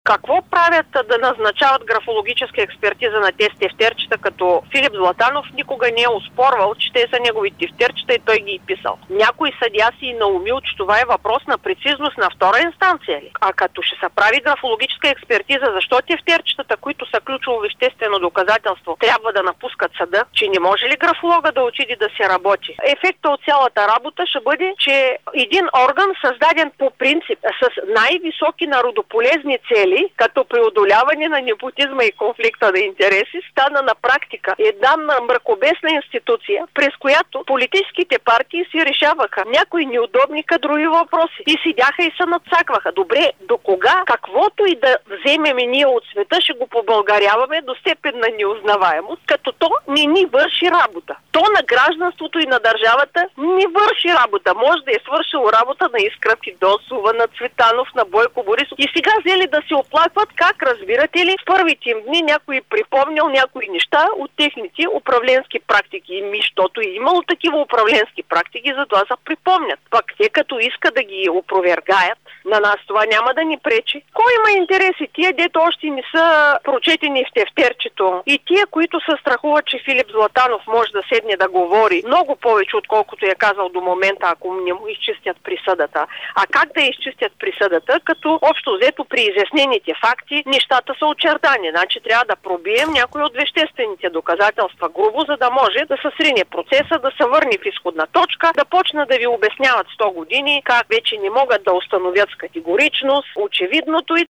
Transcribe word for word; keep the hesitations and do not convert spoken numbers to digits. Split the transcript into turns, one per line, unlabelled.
Какво правят да назначават графологическа експертиза на тези тефтерчета, като Филип Златанов никога не е оспорвал, че те са негови тефтерчета и той ги е писал. Някой съдия си и наумил, че това е въпрос на прецизност на втора инстанция ли? А като ще се прави графологическа експертиза, защо тефтерчетата, които са ключово веществено доказателство, трябва да напускат съда? Че не може ли графолога да отиде да се работи? Ефектът от цялата работа ще бъде, че един орган, създаден по принцип с най-високи народополезни цели, като преодоляване на непотизма и конфликта на интереси, стана на практика една мракобесна институция, през която политическите партии си решаваха някои неудобни кадрови въпроси и седяха и се надцакваха. Добре, до кога? Каквото и да вземеме ние от света, ще го побългаряваме до степен на неузнаваемост, като то не ни върши работа. То на гражданството и на държавата не върши работа. Може да е свършило работа на Искра Фидосова, на Цветанов, на Бойко Борисов. И сега взели да се оплакват как, разбирате ли, в първите им дни някой припомнял някои неща от техните управленски практики. Ми, защото е имало такива управленски практики, затова се припомнят. Пак те като иска да ги опровергаят, на нас това няма да ни пречи. Кой има интереси? Тия, дето още не са прочетени в тефтерчето, и тия, които се страхуват, че Филип Златанов може да седне да говори много повече, отколкото е казал до момента, ако не му изчистят присъдата. А как да изчистят присъдата, като общо взето при изяснените факти нещата са очертани. Значи трябва да пробием някои от веществените доказателства грубо, за да може да се срине процеса, да се върне в изходна точка, да почна да ви обясняват сто години как вече не могат да установят с категоричност очевидното и